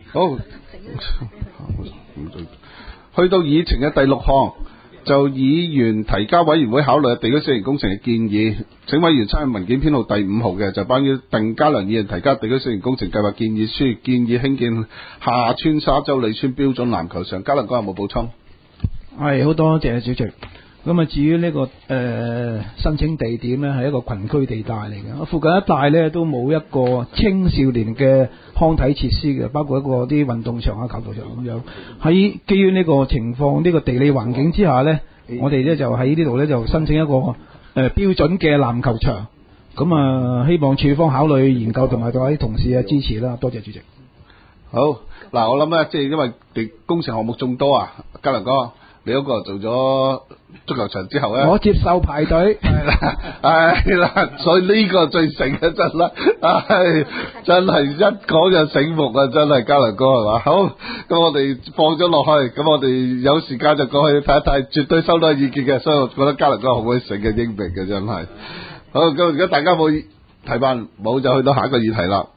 好，去到議程嘅第6項，就議員提交委員會考慮地區小型工程嘅建議，請委員參閱文件編號第5號嘅，就關於鄧家良議員提交地區小型工程計劃建議書，建議興建下村沙洲里村標準籃球場。家良哥有冇補充？ 係，好多謝主席。咁啊，至於呢個申請地點呢，係一個群居地帶嚟嘅，附近一帶呢都冇一個青少年嘅康體設施嘅，包括一個啲運動場啊、球球場咁樣。喺基於呢個情況、呢個地理環境之下呢，我哋呢就喺呢度呢就申請一個標準嘅籃球場。咁啊，希望署方考慮研究同埋各位同事啊支持啦。多謝主席。 好，嗱，我諗呢，即係因為工程項目眾多啊，家良哥。你嗰個做咗足球場之後咧， 我接受排隊， 係啦，所以呢個最醒嘅真啦，真係一講就醒目啊，真係家良哥係嘛？好，咁我哋放咗落去，咁我哋有時間就過去睇一睇，絕對收到意見嘅，所以我覺得家良哥好鬼醒嘅英明嘅真係。好，咁而家大家冇提問，冇就去到下一個議題啦。